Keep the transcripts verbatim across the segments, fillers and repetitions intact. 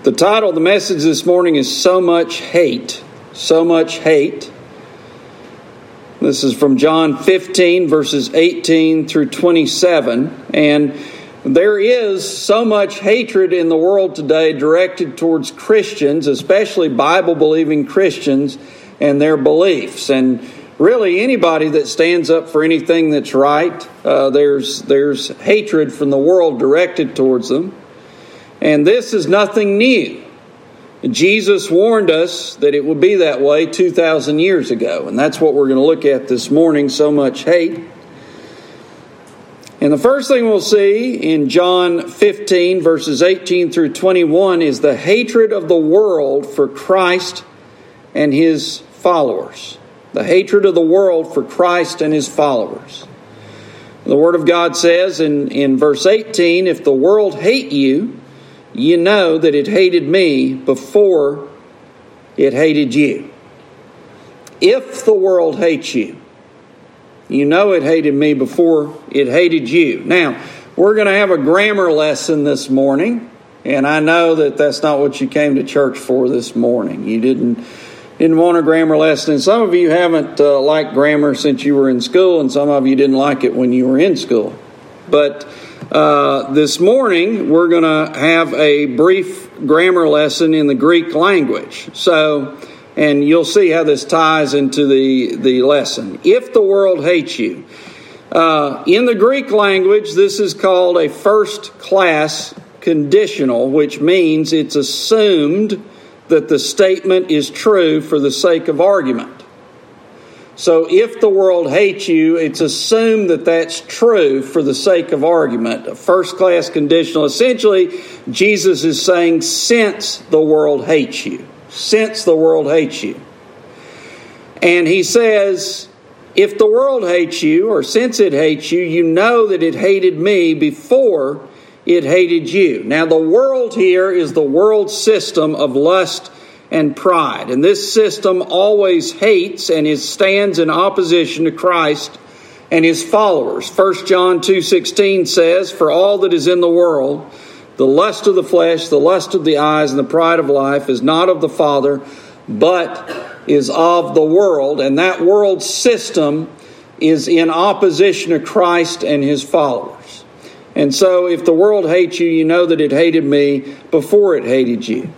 The title of the message this morning is So Much Hate. So Much Hate. This is from John fifteen, verses eighteen through twenty-seven. And there is so much hatred in the world today directed towards Christians, especially Bible-believing Christians and their beliefs. And really anybody that stands up for anything that's right, uh, there's, there's hatred from the world directed towards them. And this is nothing new. Jesus warned us that it would be that way two thousand years ago. And that's what we're going to look at this morning, so much hate. And the first thing we'll see in John fifteen, verses eighteen through twenty-one, is the hatred of the world for Christ and His followers. The hatred of the world for Christ and His followers. The Word of God says in, in verse eighteen, "If the world hate you, you know that it hated me before it hated you." If the world hates you, you know it hated me before it hated you. Now, we're going to have a grammar lesson this morning, and I know that that's not what you came to church for this morning. You didn't didn't want a grammar lesson, and some of you haven't uh, liked grammar since you were in school, and some of you didn't like it when you were in school. But Uh, this morning, we're going to have a brief grammar lesson in the Greek language. So, and you'll see how this ties into the, the lesson. If the world hates you. Uh, in the Greek language, this is called a first-class conditional, which means it's assumed that the statement is true for the sake of argument. So if the world hates you, it's assumed that that's true for the sake of argument. A first-class conditional. Essentially, Jesus is saying, since the world hates you. Since the world hates you. And he says, if the world hates you, or since it hates you, you know that it hated me before it hated you. Now, the world here is the world system of lust and pride. And this system always hates and is stands in opposition to Christ and His followers. First John two sixteen says, "For all that is in the world, the lust of the flesh, the lust of the eyes, and the pride of life is not of the Father, but is of the world." And that world system is in opposition to Christ and His followers. And so if the world hates you, you know that it hated me before it hated you.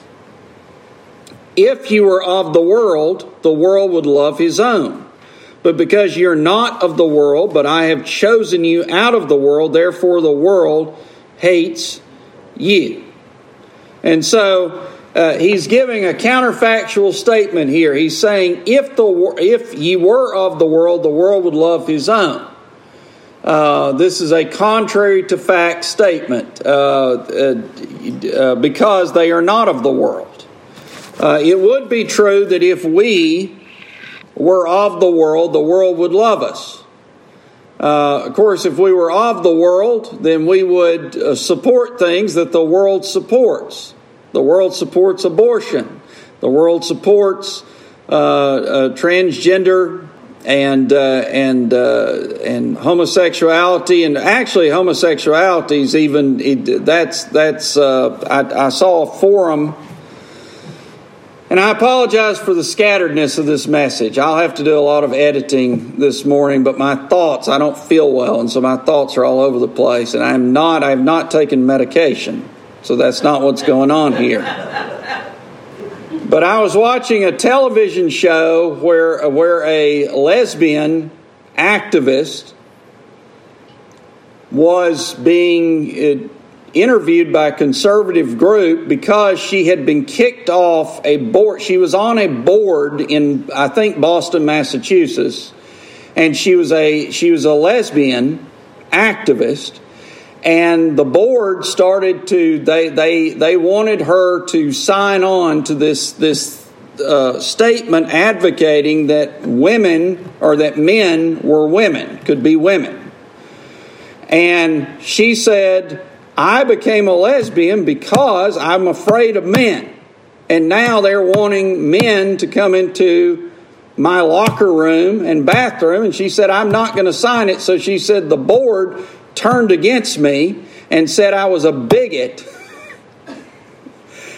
If you were of the world, the world would love his own. But because you're not of the world, but I have chosen you out of the world, therefore the world hates you. And so uh, he's giving a counterfactual statement here. He's saying, if the if ye were of the world, the world would love his own. Uh, this is a contrary to fact statement uh, uh, uh, because they are not of the world. Uh, it would be true that if we were of the world, the world would love us. Uh, of course, if we were of the world, then we would uh, support things that the world supports. The world supports abortion. The world supports uh, uh, transgender and uh, and uh, and homosexuality, and actually homosexuality is even it, that's that's. Uh, I, I saw a forum. And I apologize for the scatteredness of this message. I'll have to do a lot of editing this morning, but my thoughts, I don't feel well, and so my thoughts are all over the place. And I'm not, I have not taken medication, so that's not what's going on here. But I was watching a television show where, where a lesbian activist was being interviewed by a conservative group because she had been kicked off a board. She was on a board in, I think, Boston, Massachusetts, and she was a she was a lesbian activist. And the board started to they they they wanted her to sign on to this this uh, statement advocating that women or that men were women, could be women. And she said, I became a lesbian because I'm afraid of men. And now they're wanting men to come into my locker room and bathroom. And she said, I'm not going to sign it. So she said the board turned against me and said I was a bigot.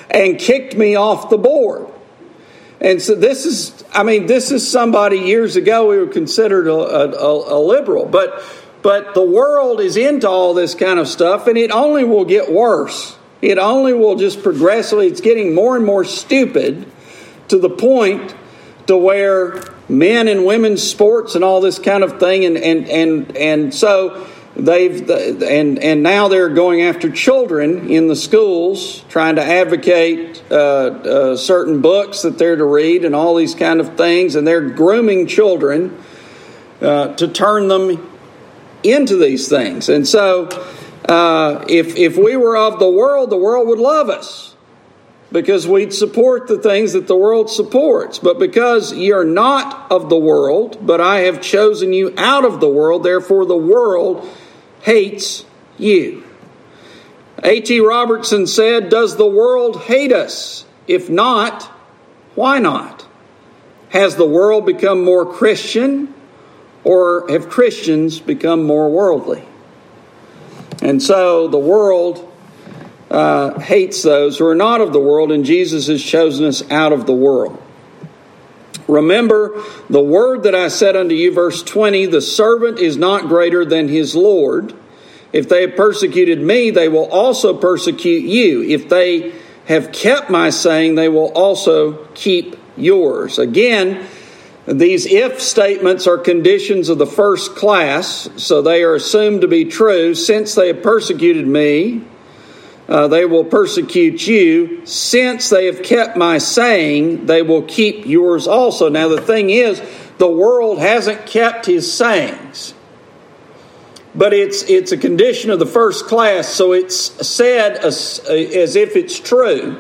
and kicked me off the board. And so this is, I mean, this is somebody years ago we were considered a, a, a liberal. But, but the world is into all this kind of stuff, and it only will get worse. It only will just progressively, it's getting more and more stupid to the point to where men and women's sports and all this kind of thing, and and and, and so they've and and now they're going after children in the schools, trying to advocate uh, uh, certain books that they're to read and all these kind of things, and they're grooming children uh, to turn them into these things. And so, uh, if if we were of the world, the world would love us, because we'd support the things that the world supports. But because ye are not of the world, but I have chosen you out of the world, therefore the world hates you. A T Robertson said, does the world hate us? If not, why not? Has the world become more Christian, or have Christians become more worldly? And so the world Uh, hates those who are not of the world, and Jesus has chosen us out of the world. Remember the word that I said unto you, verse twenty, the servant is not greater than his Lord. If they have persecuted me, they will also persecute you. If they have kept my saying, they will also keep yours. Again, these if statements are conditions of the first class, so they are assumed to be true. Since they have persecuted me, Uh, they will persecute you. Since they have kept my saying, they will keep yours also. Now the thing is, the world hasn't kept his sayings. But it's it's a condition of the first class, so it's said as, as if it's true.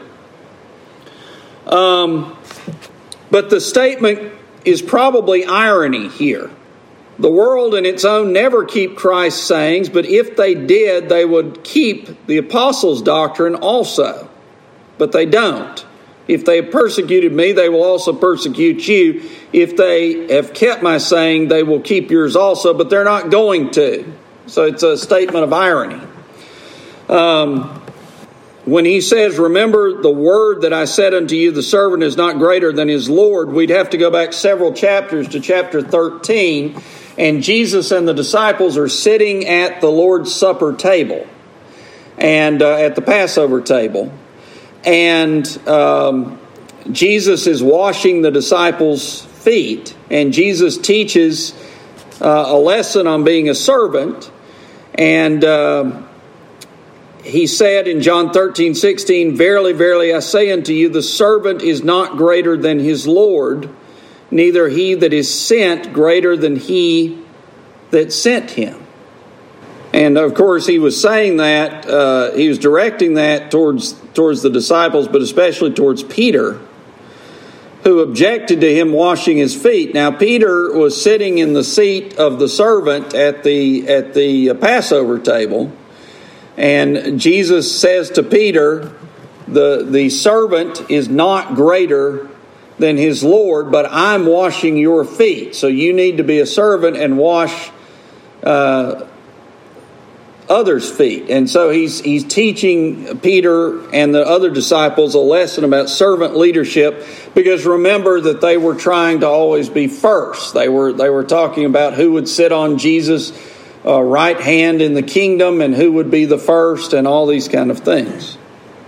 Um, but the statement is probably irony here. The world in its own never keep Christ's sayings, but if they did, they would keep the apostles' doctrine also. But they don't. If they have persecuted me, they will also persecute you. If they have kept my saying, they will keep yours also, but they're not going to. So it's a statement of irony. Um, when he says, remember the word that I said unto you, the servant is not greater than his Lord, we'd have to go back several chapters to chapter thirteen. And Jesus and the disciples are sitting at the Lord's Supper table, and uh, at the Passover table. And um, Jesus is washing the disciples' feet. And Jesus teaches uh, a lesson on being a servant. And uh, he said in John thirteen sixteen, verily, verily, I say unto you, the servant is not greater than his Lord, neither he that is sent greater than he that sent him. And of course, he was saying that, uh, he was directing that towards towards the disciples, but especially towards Peter, who objected to him washing his feet. Now, Peter was sitting in the seat of the servant at the at the Passover table, and Jesus says to Peter, the the servant is not greater than his Lord, but I'm washing your feet. So you need to be a servant and wash uh, others' feet. And so he's he's teaching Peter and the other disciples a lesson about servant leadership, because remember that they were trying to always be first. They were they were talking about who would sit on Jesus' uh, right hand in the kingdom and who would be the first and all these kind of things.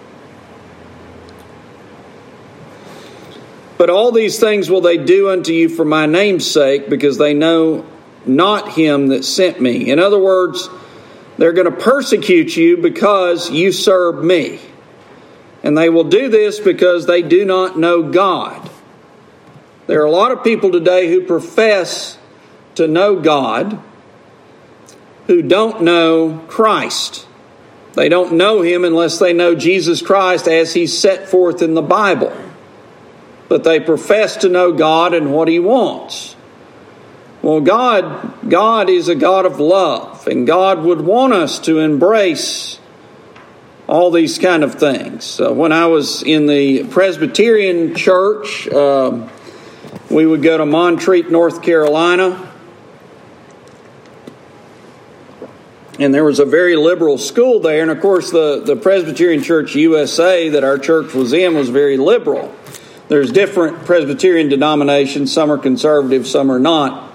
But all these things will they do unto you for my name's sake, because they know not him that sent me. In other words, they're going to persecute you because you serve me. And they will do this because they do not know God. There are a lot of people today who profess to know God, who don't know Christ. They don't know him unless they know Jesus Christ as he's set forth in the Bible. But they profess to know God and what he wants. Well, God, God is a God of love, and God would want us to embrace all these kind of things. So when I was in the Presbyterian church, uh, we would go to Montreat, North Carolina. And there was a very liberal school there. And of course, the, the Presbyterian Church U S A that our church was in was very liberal. There's different Presbyterian denominations. Some are conservative, some are not.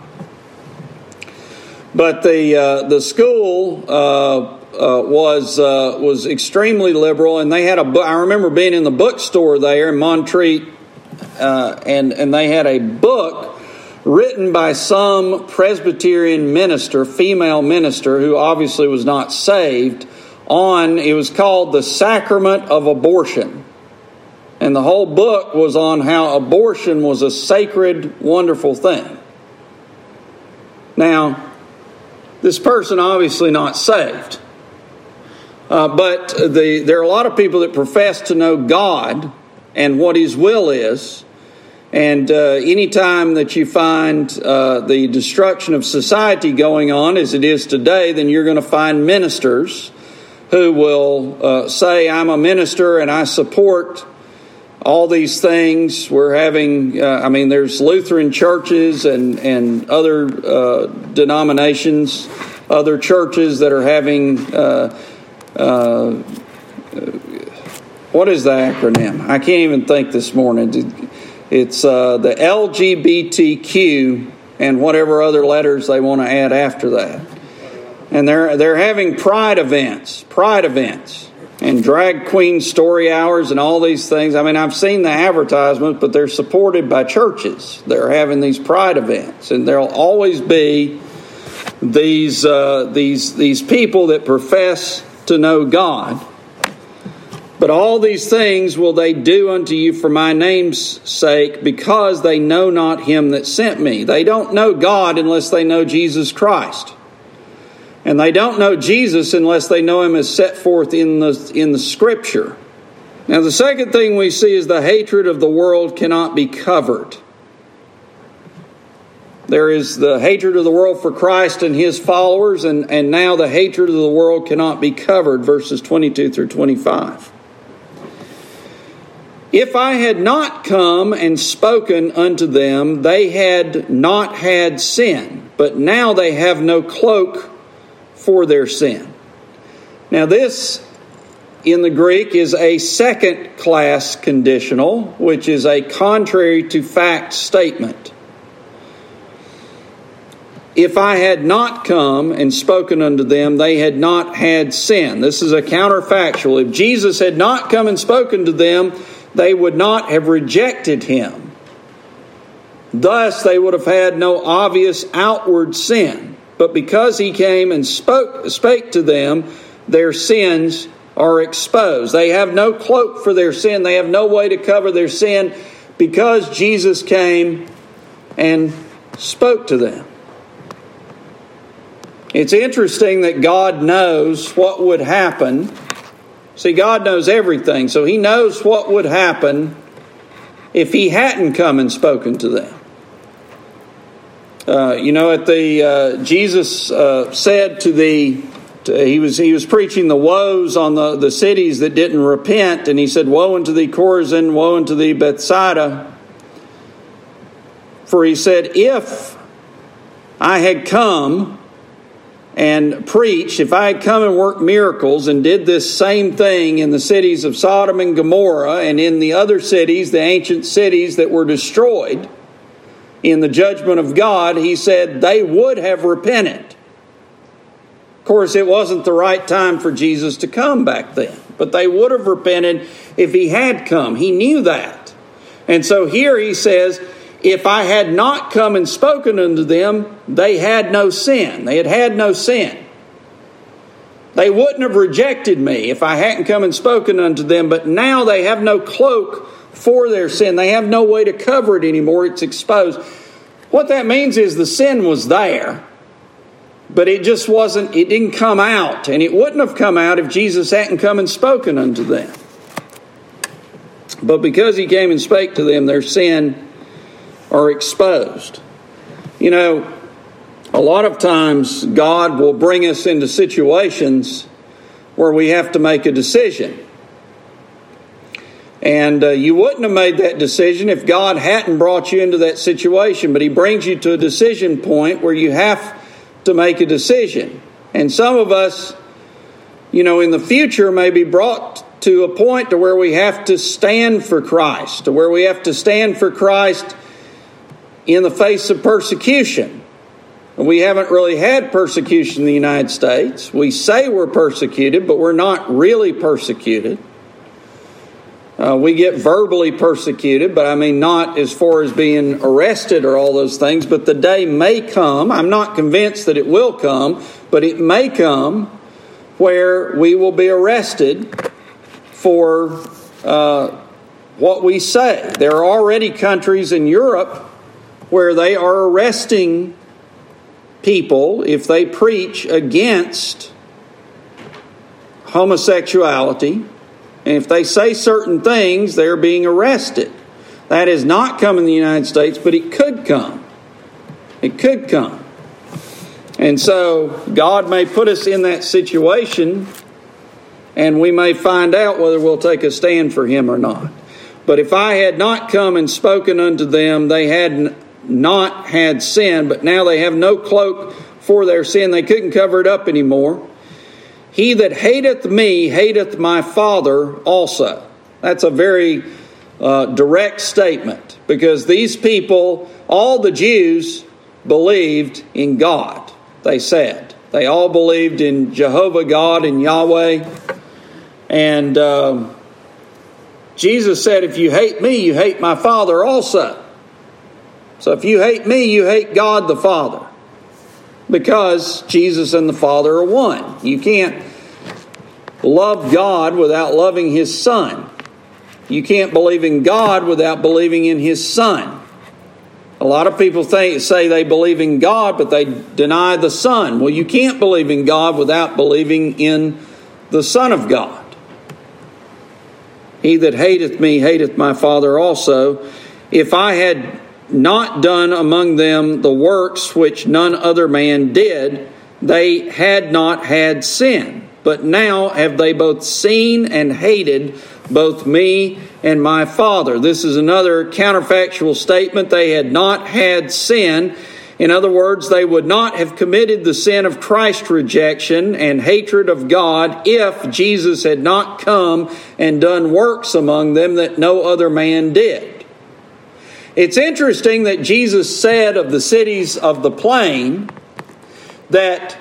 But the uh, the school uh, uh, was uh, was extremely liberal, and they had a book. I remember being in the bookstore there in Montreat, uh, and and they had a book written by some Presbyterian minister, female minister, who obviously was not saved. On it was called The Sacrament of Abortion, and the whole book was on how abortion was a sacred, wonderful thing. Now, this person obviously not saved. Uh, but the, there are a lot of people that profess to know God and what His will is. And uh, anytime that you find uh, the destruction of society going on as it is today, then you're going to find ministers who will uh, say, I'm a minister and I support all these things. We're having, uh, I mean, there's Lutheran churches and, and other uh, denominations, other churches that are having, uh, uh, what is the acronym? I can't even think this morning. It's uh, the L G B T Q and whatever other letters they want to add after that. And they're they're having pride events, pride events. And drag queen story hours and all these things. I mean, I've seen the advertisements, but they're supported by churches. They're having these pride events, and there'll always be these uh, these these people that profess to know God. But all these things will they do unto you for my name's sake, because they know not Him that sent me. They don't know God unless they know Jesus Christ. And they don't know Jesus unless they know Him as set forth in the in the Scripture. Now, the second thing we see is the hatred of the world cannot be covered. There is the hatred of the world for Christ and His followers, and, and now the hatred of the world cannot be covered, verses twenty-two through twenty-five. If I had not come and spoken unto them, they had not had sin, but now they have no cloak for their sin. Now this, in the Greek, is a second-class conditional, which is a contrary to fact statement. If I had not come and spoken unto them, they had not had sin. This is a counterfactual. If Jesus had not come and spoken to them, they would not have rejected Him. Thus, they would have had no obvious outward sin. But because He came and spoke, spake to them, their sins are exposed. They have no cloak for their sin. They have no way to cover their sin because Jesus came and spoke to them. It's interesting that God knows what would happen. See, God knows everything, so He knows what would happen if He hadn't come and spoken to them. Uh, you know, at the uh, Jesus uh, said to the to, he was he was preaching the woes on the, the cities that didn't repent, and He said, "Woe unto thee, Chorazin! Woe unto thee, Bethsaida! For He said, if I had come and preached, if I had come and worked miracles and did this same thing in the cities of Sodom and Gomorrah and in the other cities, the ancient cities that were destroyed in the judgment of God," He said, they would have repented. Of course, it wasn't the right time for Jesus to come back then, but they would have repented if He had come. He knew that. And so here He says, if I had not come and spoken unto them, they had no sin. They had had no sin. They wouldn't have rejected me if I hadn't come and spoken unto them, but now they have no cloak for their sin. They have no way to cover it anymore. It's exposed. What that means is the sin was there, but it just wasn't, it didn't come out. And it wouldn't have come out if Jesus hadn't come and spoken unto them. But because He came and spake to them, their sin are exposed. You know, a lot of times God will bring us into situations where we have to make a decision. And uh, you wouldn't have made that decision if God hadn't brought you into that situation. But He brings you to a decision point where you have to make a decision. And some of us, you know, in the future may be brought to a point to where we have to stand for Christ, to where we have to stand for Christ in the face of persecution. We haven't really had persecution in the United States. We say we're persecuted, but we're not really persecuted. Uh, we get verbally persecuted, but I mean not as far as being arrested or all those things. But the day may come, I'm not convinced that it will come, but it may come where we will be arrested for uh, what we say. There are already countries in Europe where they are arresting people if they preach against homosexuality. And if they say certain things, they're being arrested. That has not come in the United States, but it could come. It could come. And so God may put us in that situation, and we may find out whether we'll take a stand for Him or not. But if I had not come and spoken unto them, they had not had sin, but now they have no cloak for their sin. They couldn't cover it up anymore. He that hateth me hateth my Father also. That's a very uh, direct statement, because these people, all the Jews, believed in God, they said. They all believed in Jehovah God and Yahweh. And uh, Jesus said, if you hate me, you hate my Father also. So if you hate me, you hate God the Father. Because Jesus and the Father are one. You can't love God without loving His Son. You can't believe in God without believing in His Son. A lot of people think, say they believe in God, but they deny the Son. Well, you can't believe in God without believing in the Son of God. He that hateth me hateth my Father also. If I had not done among them the works which none other man did, they had not had sin. But now have they both seen and hated both me and my Father. This is another counterfactual statement. They had not had sin. In other words, they would not have committed the sin of Christ rejection and hatred of God if Jesus had not come and done works among them that no other man did. It's interesting that Jesus said of the cities of the plain that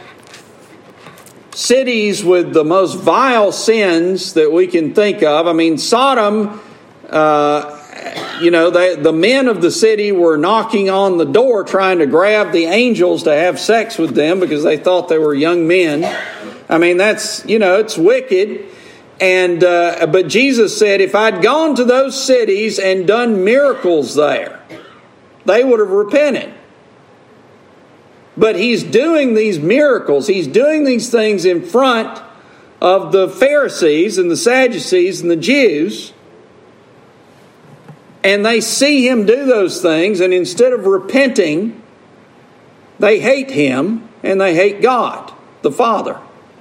cities with the most vile sins that we can think of. I mean, Sodom, uh, you know, they, the men of the city were knocking on the door trying to grab the angels to have sex with them because they thought they were young men. I mean, that's, you know, it's wicked. And uh, but Jesus said, if I'd gone to those cities and done miracles there, they would have repented. But He's doing these miracles. He's doing these things in front of the Pharisees and the Sadducees and the Jews. And they see Him do those things. And instead of repenting, they hate Him and they hate God, the Father.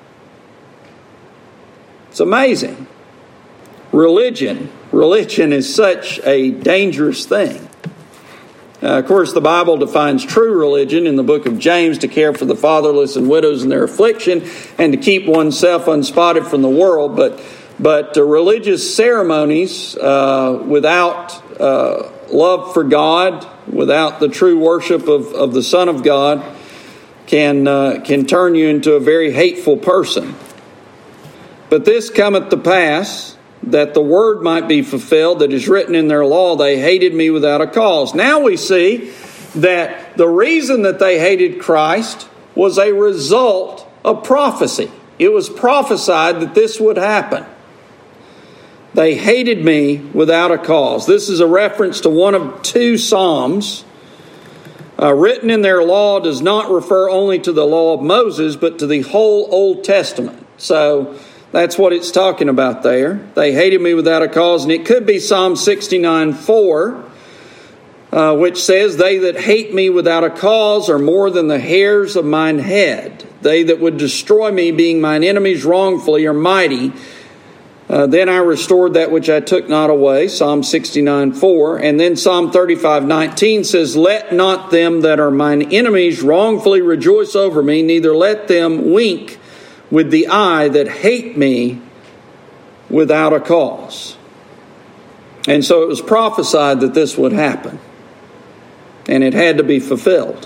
It's amazing. Religion. Religion is such a dangerous thing. Uh, of course, the Bible defines true religion in the book of James to care for the fatherless and widows in their affliction and to keep oneself unspotted from the world. But but uh, religious ceremonies uh, without uh, love for God, without the true worship of, of the Son of God, can uh, can turn you into a very hateful person. But this cometh to pass, that the word might be fulfilled that is written in their law, they hated me without a cause. Now we see that the reason that they hated Christ was a result of prophecy. It was prophesied that this would happen. They hated me without a cause. This is a reference to one of two Psalms. Uh, written in their law does not refer only to the law of Moses, but to the whole Old Testament. So that's what it's talking about there. They hated me without a cause. And it could be Psalm sixty-nine four, uh, which says, they that hate me without a cause are more than the hairs of mine head. They that would destroy me, being mine enemies wrongfully, are mighty. Uh, then I restored that which I took not away, Psalm sixty-nine four. And then Psalm thirty-five nineteen says, let not them that are mine enemies wrongfully rejoice over me, neither let them wink with the eye that hate me without a cause. And so it was prophesied that this would happen. And it had to be fulfilled.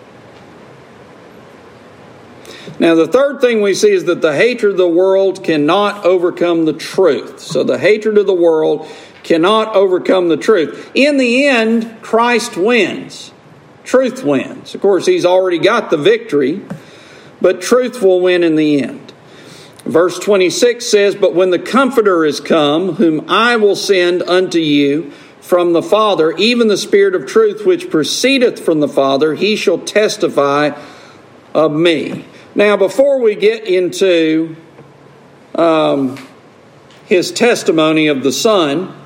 Now, the third thing we see is that the hatred of the world cannot overcome the truth. So the hatred of the world cannot overcome the truth. In the end, Christ wins. Truth wins. Of course, he's already got the victory, but truth will win in the end. Verse twenty-six says, but when the Comforter is come, whom I will send unto you from the Father, even the Spirit of truth which proceedeth from the Father, he shall testify of me. Now, before we get into um, his testimony of the Son,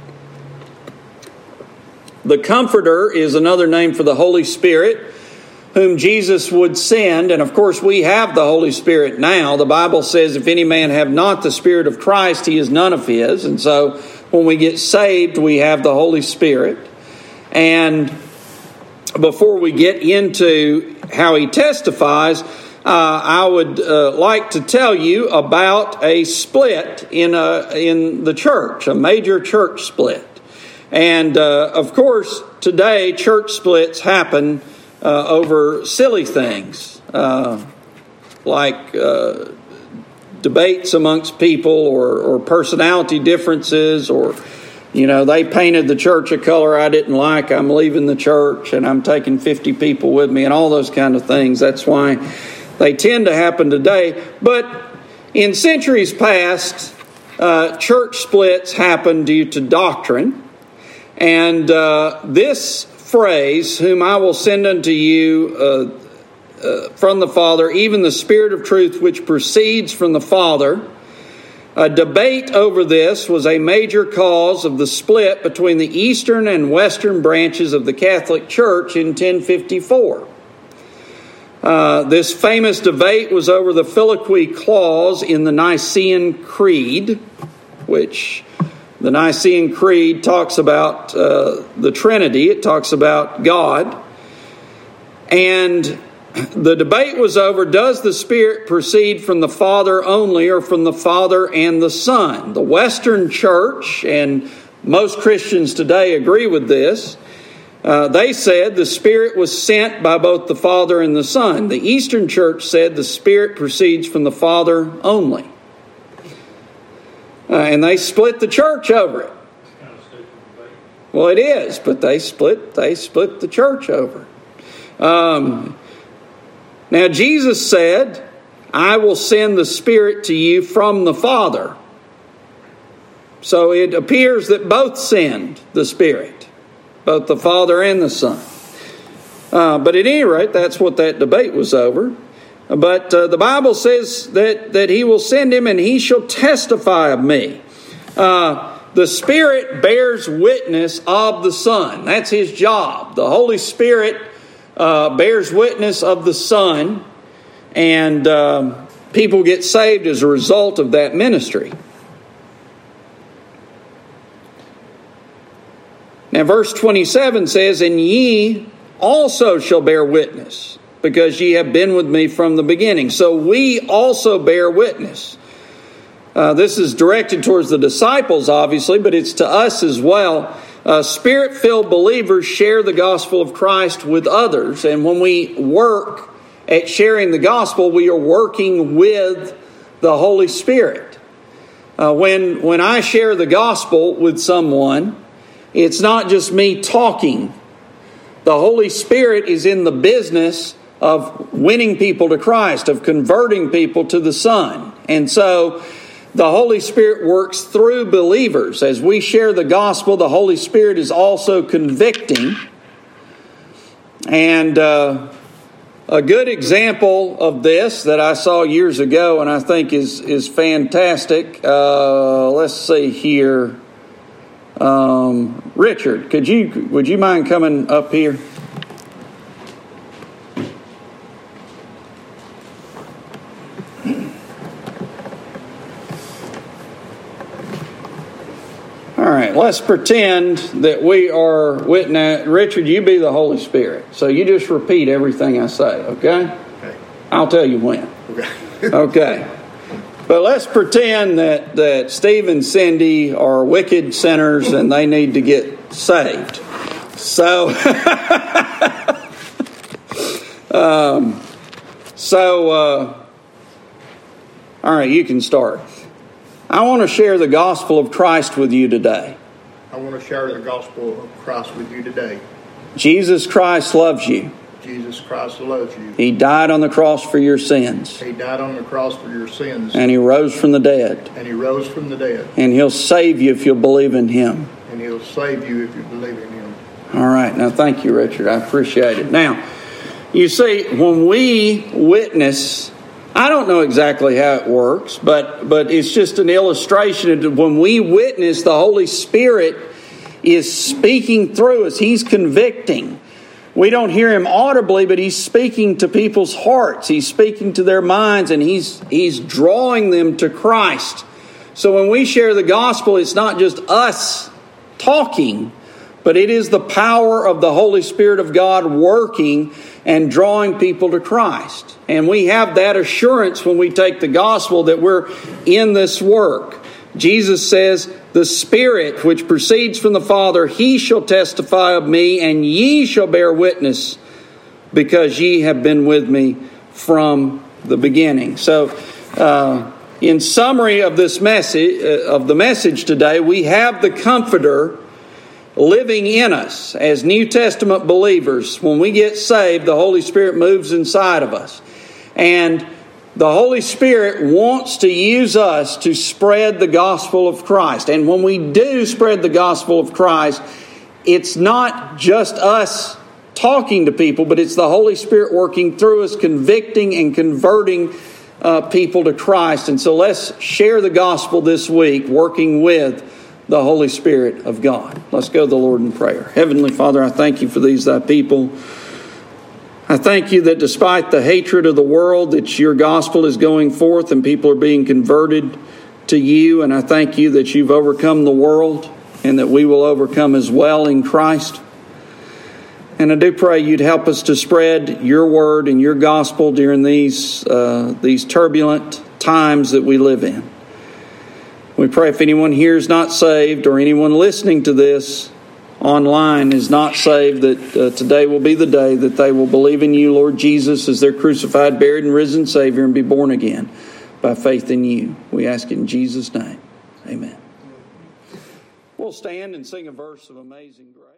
the Comforter is another name for the Holy Spirit, whom Jesus would send. And of course, we have the Holy Spirit now. The Bible says, if any man have not the Spirit of Christ, he is none of his. And so when we get saved, we have the Holy Spirit. And before we get into how he testifies, Uh, I would uh, like to tell you about a split in a, in the church, a major church split. And uh, of course, today church splits happen uh, over silly things, uh, like uh, debates amongst people or, or personality differences, or, you know, they painted the church a color I didn't like, I'm leaving the church and I'm taking fifty people with me, and all those kind of things. That's why they tend to happen today. But in centuries past, uh, church splits happen due to doctrine. And uh, this phrase, whom I will send unto you uh, uh, from the Father, even the Spirit of truth which proceeds from the Father, a debate over this was a major cause of the split between the eastern and western branches of the Catholic Church in ten fifty-four. Uh, this famous debate was over the Filioque clause in the Nicene Creed, which the Nicene Creed talks about uh, the Trinity. It talks about God. And the debate was over, does the Spirit proceed from the Father only or from the Father and the Son? The Western Church, and most Christians today agree with this, Uh, they said the Spirit was sent by both the Father and the Son. The Eastern Church said the Spirit proceeds from the Father only. Uh, and they split the church over it. Well, it is, but they split they split the church over it. Um, now, Jesus said, I will send the Spirit to you from the Father. So it appears that both send the Spirit, both the Father and the Son. Uh, but at any rate, that's what that debate was over. But uh, the Bible says that, that he will send him and he shall testify of me. Uh, the Spirit bears witness of the Son. That's his job. The Holy Spirit uh, bears witness of the Son. And uh, people get saved as a result of that ministry. Now, verse twenty-seven says, and ye also shall bear witness, because ye have been with me from the beginning. So we also bear witness. Uh, this is directed towards the disciples, obviously, but it's to us as well. Uh, Spirit-filled believers share the gospel of Christ with others. And when we work at sharing the gospel, we are working with the Holy Spirit. Uh, when, when I share the gospel with someone, it's not just me talking. The Holy Spirit is in the business of winning people to Christ, of converting people to the Son. And so the Holy Spirit works through believers. As we share the gospel, the Holy Spirit is also convicting. And uh, a good example of this that I saw years ago and I think is, is fantastic. Uh, let's see here. Um, Richard, could you would you mind coming up here? let's pretend that we are witnessing. Richard, you be the Holy Spirit. So you just repeat everything I say, okay? Okay. I'll tell you when. Okay. Okay. But let's pretend that, that Steve and Cindy are wicked sinners and they need to get saved. So, um, so, uh, all right, you can start. I want to share the gospel of Christ with you today. I want to share the gospel of Christ with you today. Jesus Christ loves you. Jesus Christ loves you. He died on the cross for your sins. He died on the cross for your sins. And He rose from the dead. And He rose from the dead. And He'll save you if you'll believe in Him. And He'll save you if you believe in Him. All right. Now, thank you, Richard. I appreciate it. Now, you see, when we witness, I don't know exactly how it works, but, but it's just an illustration of when we witness, the Holy Spirit is speaking through us. He's convicting. We don't hear Him audibly, but He's speaking to people's hearts. He's speaking to their minds, and He's He's drawing them to Christ. So when we share the gospel, it's not just us talking, but it is the power of the Holy Spirit of God working and drawing people to Christ. And we have that assurance when we take the gospel that we're in this work. Jesus says, the Spirit which proceeds from the Father, He shall testify of me, and ye shall bear witness, because ye have been with me from the beginning. So, uh, in summary of this message, uh, of the message today, we have the Comforter living in us as New Testament believers. When we get saved, the Holy Spirit moves inside of us. And the Holy Spirit wants to use us to spread the gospel of Christ. And when we do spread the gospel of Christ, it's not just us talking to people, but it's the Holy Spirit working through us, convicting and converting uh, people to Christ. And so let's share the gospel this week, working with the Holy Spirit of God. Let's go to the Lord in prayer. Heavenly Father, I thank you for these thy people. I thank you that despite the hatred of the world, that your gospel is going forth and people are being converted to you. And I thank you that you've overcome the world and that we will overcome as well in Christ. And I do pray you'd help us to spread your word and your gospel during these uh, these turbulent times that we live in. We pray if anyone here is not saved or anyone listening to this online is not saved, that uh, today will be the day that they will believe in you, Lord Jesus, as their crucified, buried, and risen Savior, and be born again by faith in you. We ask in Jesus' name. Amen. We'll stand and sing a verse of Amazing Grace.